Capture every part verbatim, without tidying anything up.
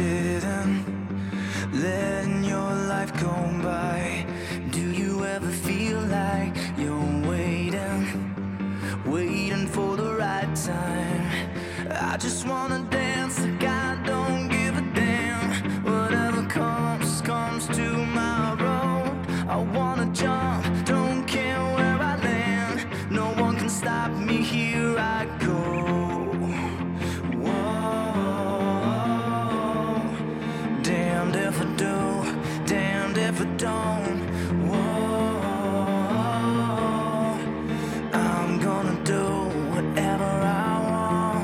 sitting, letting your life go by. Do you ever feel like you're waiting, waiting for the right time? I just wanna dance like I don't give a damn. Whatever comes, comes tomorrow. I wanna jump, don't care where I land. No one can stop me, here I go. Damned if I do, damned if I don't. Whoa, I'm gonna do whatever I want.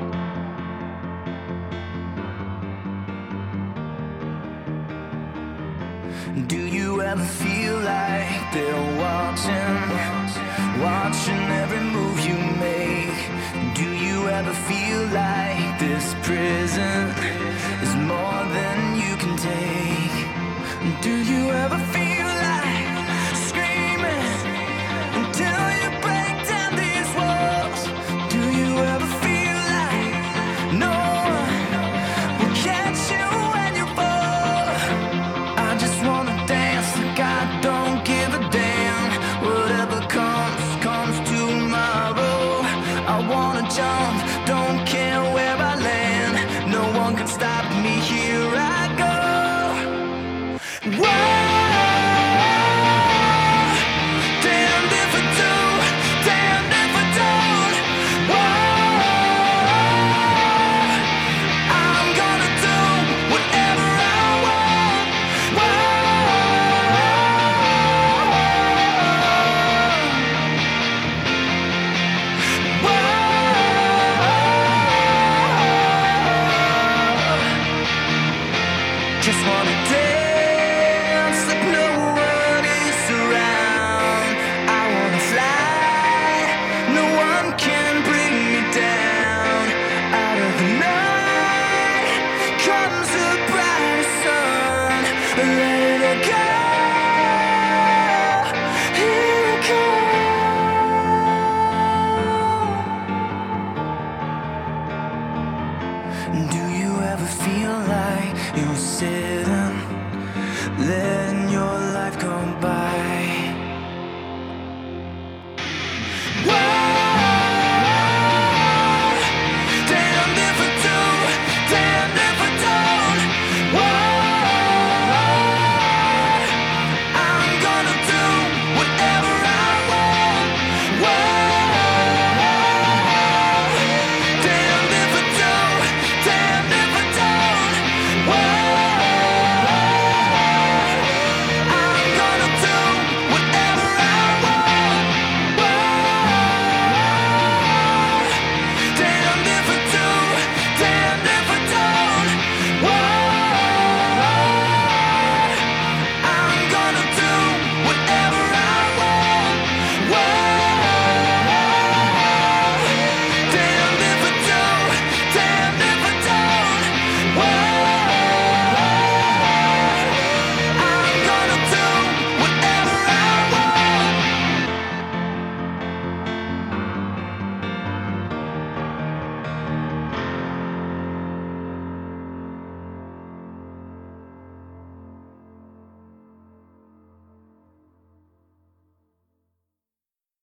Do you ever feel like they're watching, watching every move you make? Do you ever feel like this prison is more than you can take? Do you ever feel like screaming until you break down these walls? Do you ever feel like no one will catch you when you fall? I just wanna dance like I don't give a damn. Whatever comes, comes tomorrow. I wanna jump, don't care where I land. No one can stop me, here I go. Whoa, damned if I do, damned if I don't. Whoa, I'm gonna do whatever I want. Whoa, just wanna dance like no one is around. I wanna fly, no one can bring me down. Out of the night comes the brighter sun. Let it all go, here it comes. Do you ever feel like you're sitting, letting your life go by?